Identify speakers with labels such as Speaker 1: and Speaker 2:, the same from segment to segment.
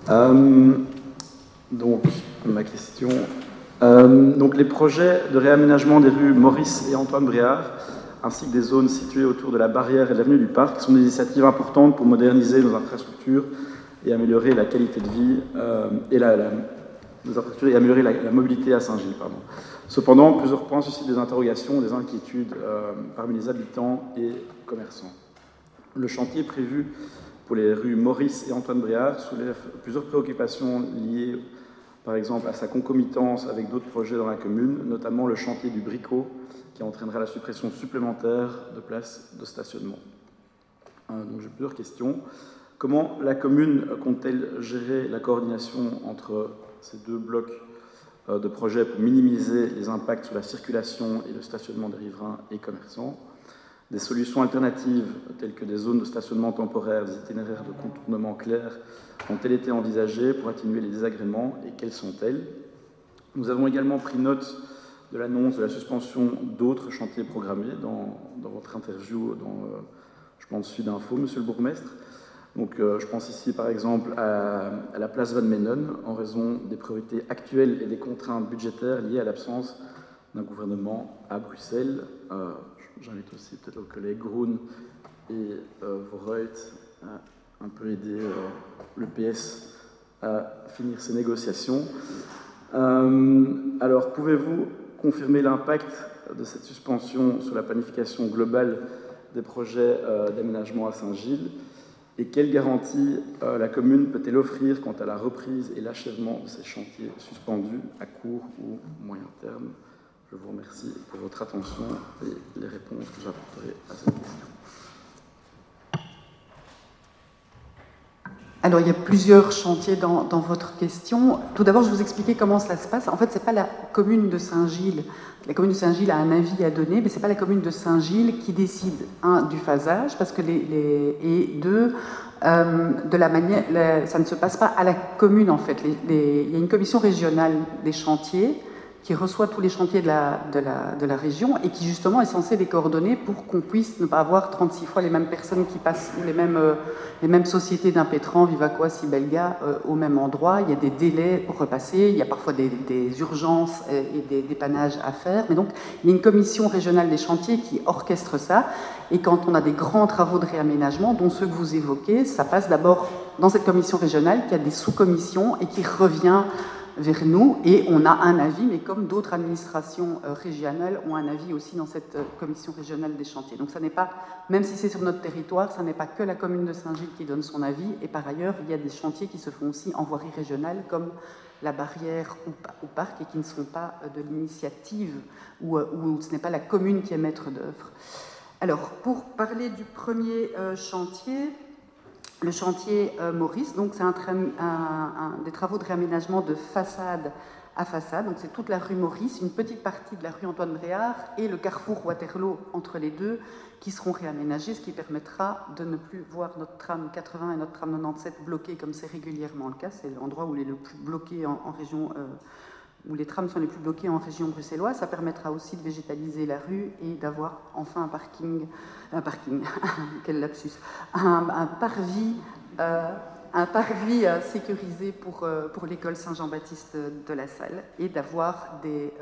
Speaker 1: Donc, ma question. Donc, les projets de réaménagement des rues Maurice et Antoine Bréard, ainsi que des zones situées autour de la barrière et de l'avenue du Parc, sont des initiatives importantes pour moderniser nos infrastructures et améliorer la qualité de vie et améliorer la mobilité à Saint-Gilles. Cependant, plusieurs points suscitent des interrogations, des inquiétudes parmi les habitants et commerçants. Le chantier prévu pour les rues Maurice et Antoine Bréard soulève plusieurs préoccupations liées, par exemple, à sa concomitance avec d'autres projets dans la commune, notamment le chantier du Bricot, qui entraînera la suppression supplémentaire de places de stationnement. Donc j'ai plusieurs questions. Comment la commune compte-t-elle gérer la coordination entre ces deux blocs de projets pour minimiser les impacts sur la circulation et le stationnement des riverains et commerçants? Des solutions alternatives, telles que des zones de stationnement temporaire, des itinéraires de contournement clairs, ont-elles été envisagées pour atténuer les désagréments et quelles sont-elles? Nous avons également pris note de l'annonce de la suspension d'autres chantiers programmés dans votre interview je pense, Sud Info, monsieur le bourgmestre. Donc, je pense ici, par exemple, à la place Van Meenen, en raison des priorités actuelles et des contraintes budgétaires liées à l'absence d'un gouvernement à Bruxelles. J'invite aussi peut-être le collègue Groen et Vorreut à un peu aider le PS à finir ces négociations. Alors, pouvez-vous confirmer l'impact de cette suspension sur la planification globale des projets d'aménagement à Saint-Gilles? Et quelles garanties la commune peut-elle offrir quant à la reprise et l'achèvement de ces chantiers suspendus à court ou moyen terme? Je vous remercie pour votre attention et les réponses que j'apporterai à cette question.
Speaker 2: Alors, il y a plusieurs chantiers dans votre question. Tout d'abord, je vais vous expliquer comment cela se passe. En fait, ce n'est pas la commune de Saint-Gilles. La commune de Saint-Gilles a un avis à donner, mais ce n'est pas la commune de Saint-Gilles qui décide, un, du phasage, parce que et deux, de la manière, ça ne se passe pas à la commune, en fait. Il y a une commission régionale des chantiers qui reçoit tous les chantiers de la région et qui justement est censé les coordonner pour qu'on puisse ne pas avoir 36 fois les mêmes personnes qui passent, les mêmes sociétés d'Impétran, Vivacois, Sibelga au même endroit. Il y a des délais pour repasser, il y a parfois des urgences et des dépannages à faire. Mais donc, il y a une commission régionale des chantiers qui orchestre ça. Et quand on a des grands travaux de réaménagement, dont ceux que vous évoquez, ça passe d'abord dans cette commission régionale qui a des sous-commissions et qui revient vers nous, et on a un avis, mais comme d'autres administrations régionales ont un avis aussi dans cette commission régionale des chantiers. Donc ça n'est pas, même si c'est sur notre territoire, ça n'est pas que la commune de Saint-Gilles qui donne son avis, et par ailleurs, il y a des chantiers qui se font aussi en voirie régionale, comme la barrière ou parc, et qui ne sont pas de l'initiative, où ce n'est pas la commune qui est maître d'œuvre. Alors, pour parler du premier chantier, le chantier Maurice, donc c'est des travaux de réaménagement de façade à façade. Donc c'est toute la rue Maurice, une petite partie de la rue Antoine Bréard et le carrefour Waterloo entre les deux qui seront réaménagés, ce qui permettra de ne plus voir notre tram 80 et notre tram 97 bloqués comme c'est régulièrement le cas. C'est l'endroit où il est le plus bloqué en région, où les trams sont les plus bloqués en région bruxelloise. Ça permettra aussi de végétaliser la rue et d'avoir enfin un parking, quel lapsus, un parvis sécurisé pour l'école Saint-Jean-Baptiste de la Salle, et d'avoir des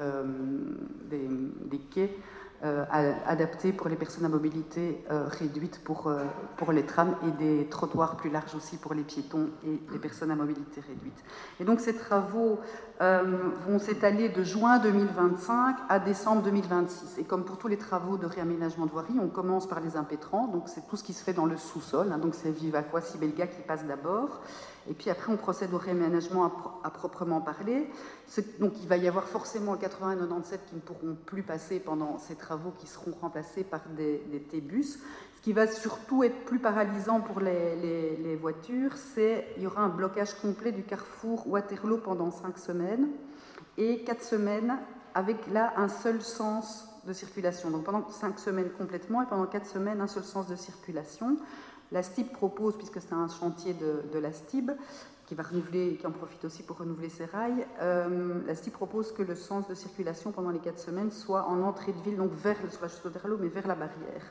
Speaker 2: quais adaptés pour les personnes à mobilité réduite pour les trams, et des trottoirs plus larges aussi pour les piétons et les personnes à mobilité réduite. Et donc ces travaux vont s'étaler de juin 2025 à décembre 2026. Et comme pour tous les travaux de réaménagement de voirie, on commence par les impétrants, donc c'est tout ce qui se fait dans le sous-sol, hein, donc c'est Vivacois, Sibelga qui passe d'abord. Et puis après, on procède au réaménagement à proprement parler. Donc il va y avoir forcément le 80 et 97 qui ne pourront plus passer pendant ces travaux, qui seront remplacés par des T-bus. Ce qui va surtout être plus paralysant pour les voitures, c'est qu'il y aura un blocage complet du carrefour Waterloo pendant 5 semaines et 4 semaines avec là un seul sens de circulation. Donc pendant 5 semaines complètement et pendant 4 semaines un seul sens de circulation. La STIB propose, puisque c'est un chantier de la STIB, qui en profite aussi pour renouveler ses rails, la STIB propose que le sens de circulation pendant les 4 semaines soit en entrée de ville, donc sur la chaussée de Waterloo, mais vers la barrière.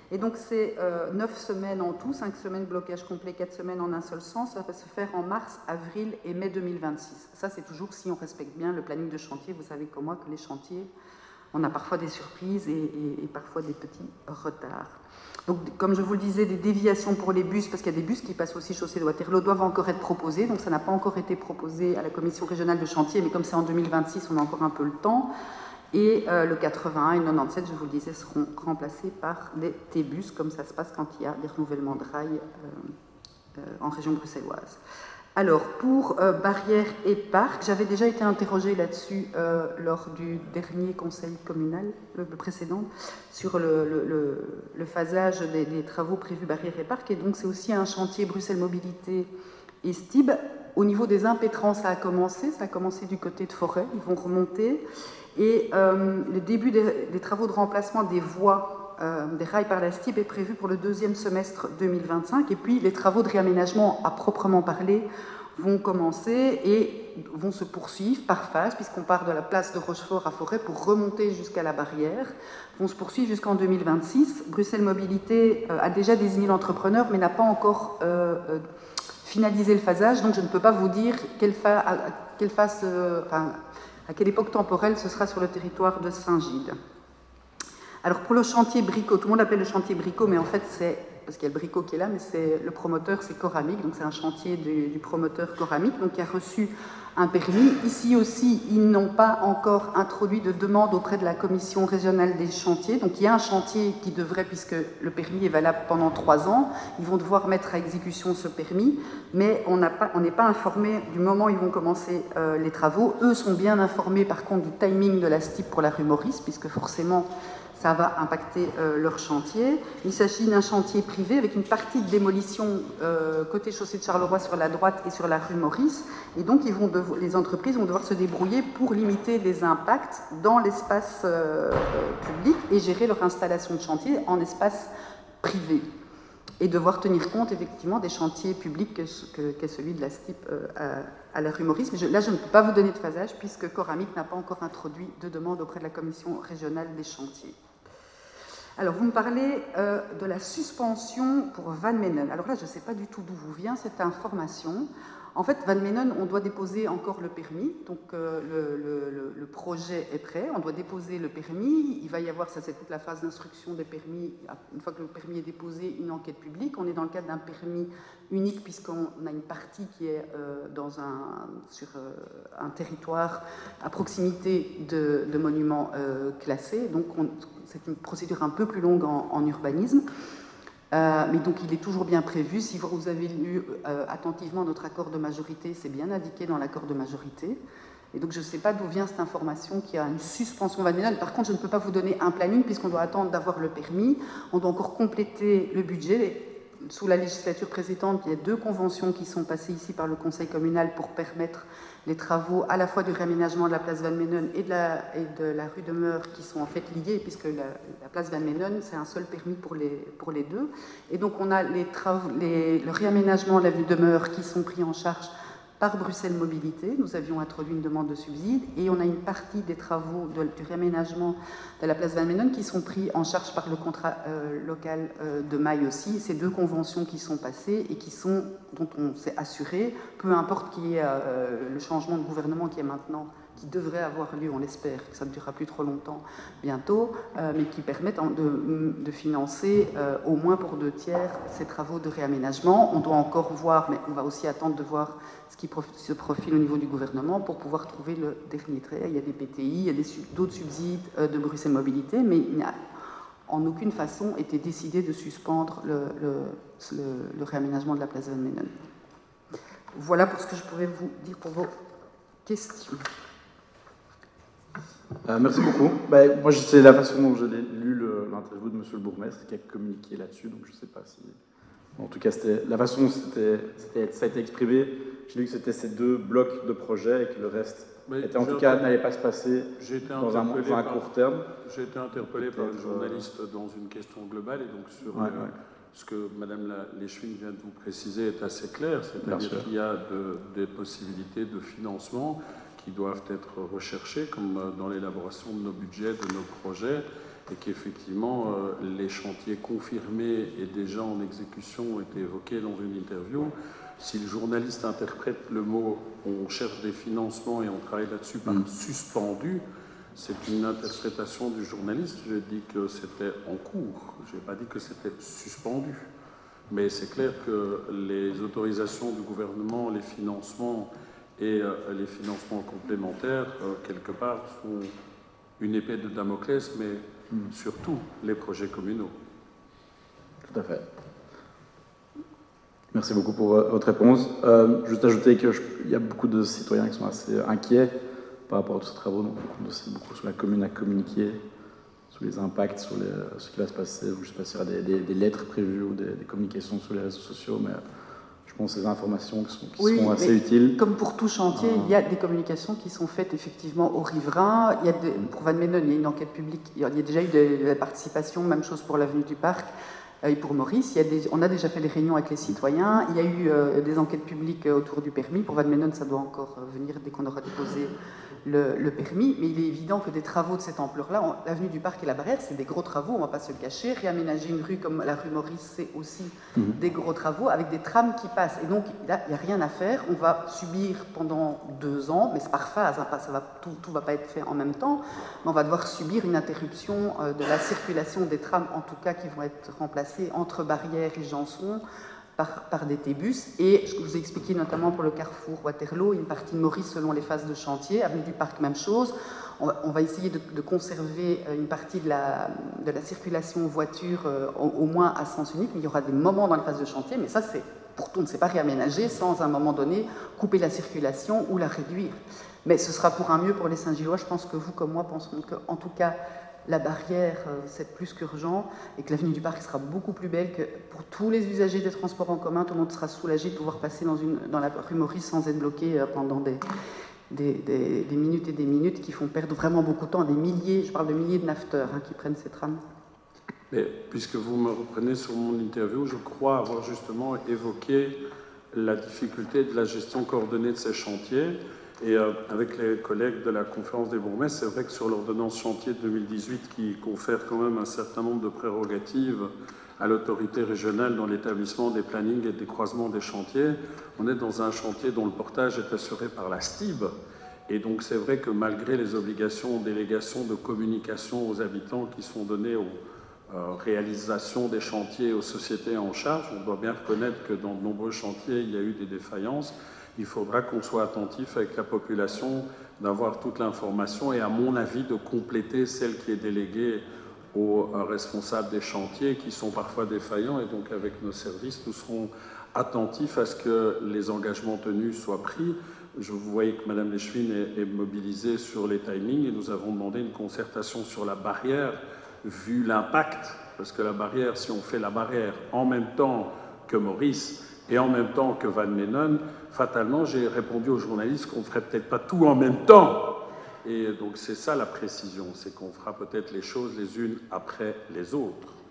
Speaker 2: Et donc c'est 9 semaines en tout, 5 semaines blocage complet, 4 semaines en un seul sens. Ça va se faire en mars, avril et mai 2026. Ça c'est toujours si on respecte bien le planning de chantier. Vous savez comme moi que les chantiers, on a parfois des surprises et parfois des petits retards. Donc comme je vous le disais, des déviations pour les bus, parce qu'il y a des bus qui passent aussi chaussée de Waterloo, doivent encore être proposés. Donc ça n'a pas encore été proposé à la commission régionale de chantier, mais comme c'est en 2026, on a encore un peu le temps. Et le 81 et le 97, je vous le disais, seront remplacés par des T-bus, comme ça se passe quand il y a des renouvellements de rails en région bruxelloise. Alors, pour barrières et parcs, j'avais déjà été interrogée là-dessus lors du dernier conseil communal, le précédent, sur le phasage des travaux prévus barrières et parcs. Et donc, c'est aussi un chantier Bruxelles Mobilité et STIB. Au niveau des impétrants, ça a commencé du côté de Forêt, ils vont remonter. Et le début des travaux de remplacement des voies des rails par la STIB est prévu pour le deuxième semestre 2025. Et puis les travaux de réaménagement à proprement parler vont commencer et vont se poursuivre par phase, puisqu'on part de la place de Rochefort à Forêt pour remonter jusqu'à la barrière, vont se poursuivre jusqu'en 2026. Bruxelles Mobilité a déjà désigné l'entrepreneur, mais n'a pas encore finalisé le phasage, donc je ne peux pas vous dire à quelle époque temporelle ce sera sur le territoire de Saint-Gilles. Alors pour le chantier Bricot, tout le monde appelle le chantier Bricot, mais en fait c'est, parce qu'il y a le Bricot qui est là, mais c'est le promoteur, c'est Coramic, donc c'est un chantier du promoteur Coramic, donc qui a reçu un permis. Ici aussi, ils n'ont pas encore introduit de demande auprès de la commission régionale des chantiers, donc il y a un chantier qui devrait, puisque le permis est valable pendant 3 ans, ils vont devoir mettre à exécution ce permis, mais on n'est pas informé du moment où ils vont commencer les travaux. Eux sont bien informés par contre du timing de la STIB pour la rue Maurice, puisque forcément ça va impacter leur chantier. Il s'agit d'un chantier privé avec une partie de démolition côté chaussée de Charleroi sur la droite et sur la rue Maurice. Et donc, les entreprises vont devoir se débrouiller pour limiter les impacts dans l'espace public et gérer leur installation de chantier en espace privé. Et devoir tenir compte, effectivement, des chantiers publics qu'est celui de la STIB à la rue Maurice. Mais là, je ne peux pas vous donner de phasage puisque Coramic n'a pas encore introduit de demande auprès de la commission régionale des chantiers. Alors, vous me parlez de la suspension pour Van Menen. Alors là, je ne sais pas du tout d'où vous vient cette information. En fait, Van Menen, on doit déposer encore le permis. Donc, le projet est prêt. On doit déposer le permis. Il va y avoir, ça c'est toute la phase d'instruction des permis. Une fois que le permis est déposé, une enquête publique. On est dans le cadre d'un permis unique puisqu'on a une partie qui est sur un territoire à proximité de monuments classés. Donc, c'est une procédure un peu plus longue en urbanisme. Mais donc il est toujours bien prévu. Si vous avez lu attentivement notre accord de majorité, c'est bien indiqué dans l'accord de majorité. Et donc je ne sais pas d'où vient cette information qu'il y a une suspension Van Menen. Par contre, je ne peux pas vous donner un planning puisqu'on doit attendre d'avoir le permis. On doit encore compléter le budget. Sous la législature précédente, il y a 2 conventions qui sont passées ici par le Conseil communal pour permettre les travaux à la fois du réaménagement de la place Van Menen et de la rue de Meur qui sont en fait liés, puisque la place Van Menen, c'est un seul permis pour les deux. Et donc on a le réaménagement de la rue de Meur qui sont pris en charge par Bruxelles Mobilité. Nous avions introduit une demande de subside et on a une partie des travaux du réaménagement de la place Van Menen qui sont pris en charge par le contrat local de Maille aussi. Ces 2 conventions qui sont passées et dont on s'est assuré, peu importe qu'il y ait le changement de gouvernement qui est maintenant, qui devrait avoir lieu, on l'espère, que ça ne durera plus trop longtemps bientôt, mais qui permettent de financer au moins pour 2/3 ces travaux de réaménagement. On doit encore voir, mais on va aussi attendre de voir ce qui se profile au niveau du gouvernement pour pouvoir trouver le dernier trait. Il y a des PTI, il y a d'autres subsides de Bruxelles Mobilité, mais il n'a en aucune façon été décidé de suspendre le réaménagement de la place Van Menen. Voilà pour ce que je pourrais vous dire pour vos questions.
Speaker 1: Merci beaucoup. Moi, c'est la façon dont j'ai lu l'interview de monsieur le bourgmestre qui a communiqué là-dessus, donc je ne sais pas si... En tout cas, la façon dont ça a été exprimé, j'ai lu que c'était ces 2 blocs de projet et que le reste, en tout cas, n'allait pas se passer dans un court terme.
Speaker 3: J'ai été interpellé par une journaliste dans une question globale, et donc sur ce que Mme Léchevin vient de vous préciser est assez clair, c'est-à-dire qu'il y a des possibilités de financement qui doivent être recherchées, comme dans l'élaboration de nos budgets, de nos projets, et qu'effectivement, les chantiers confirmés et déjà en exécution ont été évoqués dans une interview. Si le journaliste interprète le mot « on cherche des financements et on travaille là-dessus » par « suspendu », c'est une interprétation du journaliste. J'ai dit que c'était en cours, je n'ai pas dit que c'était suspendu. Mais c'est clair que les autorisations du gouvernement, les financements et les financements complémentaires, quelque part, sont une épée de Damoclès, mais surtout les projets communaux.
Speaker 1: Tout à fait. Merci beaucoup pour votre réponse. Juste ajouter qu'il y a beaucoup de citoyens qui sont assez inquiets par rapport à tous ces travaux, donc on compte aussi beaucoup sur la commune à communiquer, sur les impacts, sur ce qui va se passer. Je ne sais pas s'il y aura des lettres prévues ou des communications sur les réseaux sociaux, mais je pense que ces informations qui sont assez utiles.
Speaker 2: Comme pour tout chantier, il y a des communications qui sont faites effectivement aux riverains. Pour Van Meenen, il y a une enquête publique. Il y a déjà eu de la participation, même chose pour l'avenue du Parc. Et pour Maurice, on a déjà fait des réunions avec les citoyens. Il y a eu des enquêtes publiques autour du permis. Pour Van Meenen, ça doit encore venir dès qu'on aura déposé le permis. Mais il est évident que des travaux de cette ampleur-là, l'avenue du Parc et la Barrière, c'est des gros travaux, on ne va pas se le cacher. Réaménager une rue comme la rue Maurice, c'est aussi des gros travaux avec des trams qui passent. Et donc, là, il n'y a rien à faire. On va subir pendant 2 ans, mais c'est par phase, hein, tout ne va pas être fait en même temps, mais on va devoir subir une interruption de la circulation des trams, en tout cas, qui vont être remplacés entre Barrière et Janson par des T-bus. Et je vous ai expliqué notamment pour le carrefour Waterloo, une partie de Maurice selon les phases de chantier, avenue du Parc, même chose. On va essayer de conserver une partie de la circulation voiture au moins à sens unique, mais il y aura des moments dans les phases de chantier, mais ça, on ne sait pas réaménager sans à un moment donné couper la circulation ou la réduire. Mais ce sera pour un mieux pour les Saint-Gillois. Je pense que vous, comme moi, pensons qu'en tout cas, la Barrière, c'est plus qu'urgent, et que l'avenue du Parc sera beaucoup plus belle, que pour tous les usagers des transports en commun, tout le monde sera soulagé de pouvoir passer dans la rue Maurice sans être bloqué pendant des minutes et des minutes qui font perdre vraiment beaucoup de temps à des milliers, je parle de milliers de nafteurs qui prennent ces trams.
Speaker 3: Mais puisque vous me reprenez sur mon interview, je crois avoir justement évoqué la difficulté de la gestion coordonnée de ces chantiers. Et avec les collègues de la conférence des bourgmestres, c'est vrai que sur l'ordonnance chantier de 2018 qui confère quand même un certain nombre de prérogatives à l'autorité régionale dans l'établissement des plannings et des croisements des chantiers, on est dans un chantier dont le portage est assuré par la STIB. Et donc c'est vrai que malgré les obligations, délégations de communication aux habitants qui sont données aux réalisations des chantiers, aux sociétés en charge, on doit bien reconnaître que dans de nombreux chantiers, il y a eu des défaillances. Il faudra qu'on soit attentif avec la population, d'avoir toute l'information et, à mon avis, de compléter celle qui est déléguée aux responsables des chantiers, qui sont parfois défaillants. Et donc, avec nos services, nous serons attentifs à ce que les engagements tenus soient pris. Vous voyez que Mme Leschwin est mobilisée sur les timings et nous avons demandé une concertation sur la Barrière, vu l'impact, parce que la Barrière, si on fait la Barrière en même temps que Maurice, et en même temps que Van Meenen, fatalement, j'ai répondu aux journalistes qu'on ne ferait peut-être pas tout en même temps. Et donc c'est ça la précision, c'est qu'on fera peut-être les choses les unes après les autres.